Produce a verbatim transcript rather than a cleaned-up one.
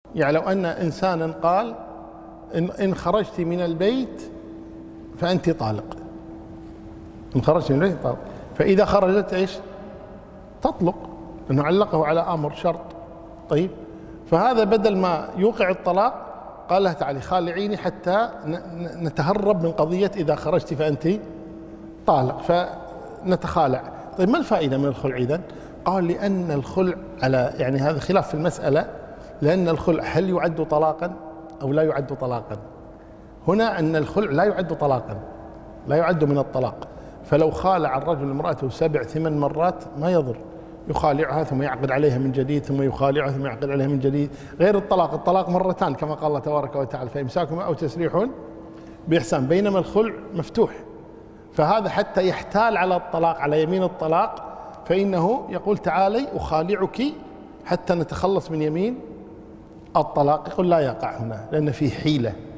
يعني لو أن إنسانا قال إن, إن خرجت من البيت فأنت طالق، إن خرجت من البيت طالق، فإذا خرجت إيش؟ تطلق، إنه علقه على أمر شرط. طيب، فهذا بدل ما يوقع الطلاق قال لها تعالي خالعيني حتى نتهرب من قضية إذا خرجت فأنت طالق، فنتخالع. طيب، ما الفائدة من الخلع إذن؟ قال لأن الخلع على يعني هذا خلاف في المسألة، لأن الخلع هل يعد طلاقا أو لا يعد طلاقا؟ هنا أن الخلع لا يعد طلاقا، لا يعد من الطلاق، فلو خالع الرجل امرأته سبع ثمان مرات ما يضر، يخالعها ثم يعقد عليها من جديد ثم يخالعها ثم يعقد عليها من جديد، غير الطلاق. الطلاق مرتان كما قال الله تبارك وتعالى فإمساكم أو تسريح بإحسان، بينما الخلع مفتوح، فهذا حتى يحتال على الطلاق على يمين الطلاق فإنه يقول تعالي أخالعك حتى نتخلص من يمين الطلاق، يقول لا يقع هنا لأن فيه حيلة.